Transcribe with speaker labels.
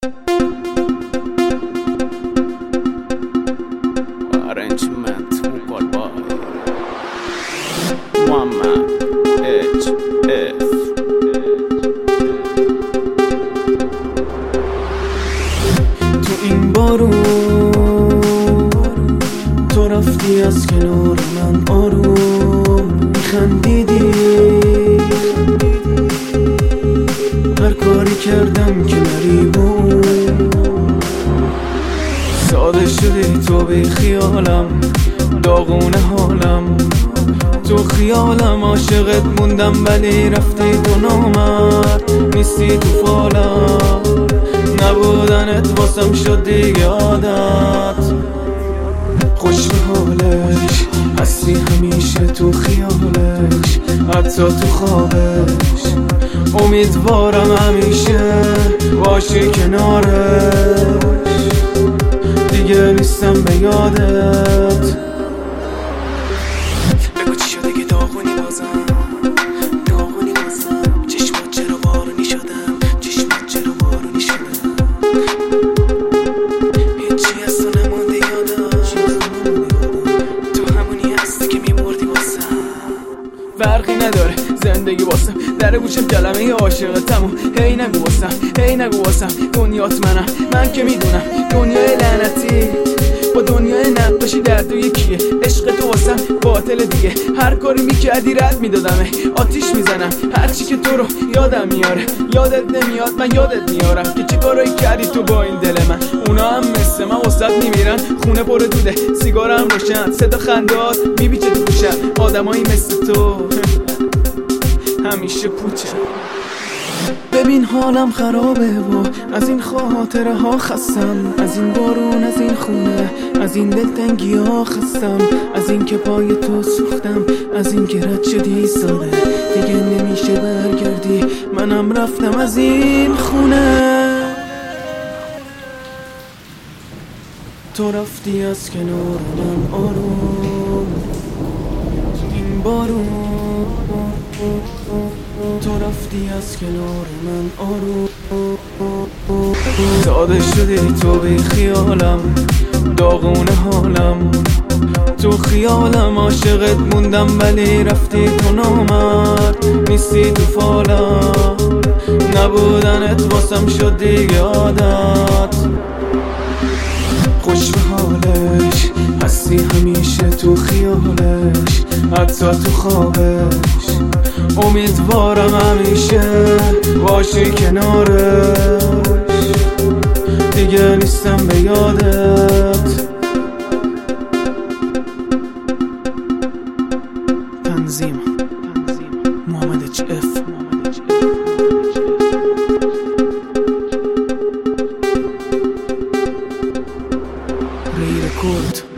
Speaker 1: Arrangement vocal by Muhammad HF.
Speaker 2: تو این بارون تو رفتی از کنار من آروم میخندیدی، هر کاری کردم که نریبون ساده شدی تو بی خیالم، داغونه حالم تو خیالم، عاشقت موندم ولی رفتی تو نامرد نیستی تو فالم، نبودنت واسم شد دیگه عادت. خوش به حالش هستی همیشه تو خیالش، حتی تو خوابش امیدوارم همیشه باشی کنارش، دیگه نیستم به یادت. بگو چی شده که داغونی بازم چشمات چرا بارونی شدم، چشمات چرا بارونی شدم، هیچی از تو نمونده یادم، تو همونی هستی که میبردی واسم. فرقی نداره زندگی واسم، در گوشم کلمه عاشقتمو هی نگو واسم، دنیات من که میدونم دنیای لعنتی با دنیای نقاشی در دو یکیه، عشق تو واسم باطل دیگه، هر کاری میکردی رد میدادمه، آتیش میزنم هرچی که تو رو یادم میاره، یادت نمیاد من یادت میارم که چه کارایی کردی تو با این دل من، اونا هم مثل من واسط میمیرن، خونه پر دوده سیگارم روشن، صدا خندات میبیچه تو گوشم، آدمایی مثل تو همیشه پوچه. ببین حالم خرابه و از این خاطره ها خستم، از این بارون، از این خونه، از این دلتنگی ها خستم، از این که پای تو سوختم، از این که رد شدی ساده دیگه نمیشه برگردی، منم رفتم از این خونه. تو رفتی از کنار من آروم این بارون، تو رفتی از کنار من آروم، ساده شدی تو بی خیالم، داغونه حالم تو خیالم، عاشقت موندم ولی رفتی تو نامرد نیستی تو فالم، نبودنت واسم شد دیگه عادت. خوش به حالش هستی همیشه تو خیالش، حتی تو خوابش امیدوارم همیشه باشی کنارش، دیگه نیستم به یادت. تنظیم محمد HF. ری رکورد.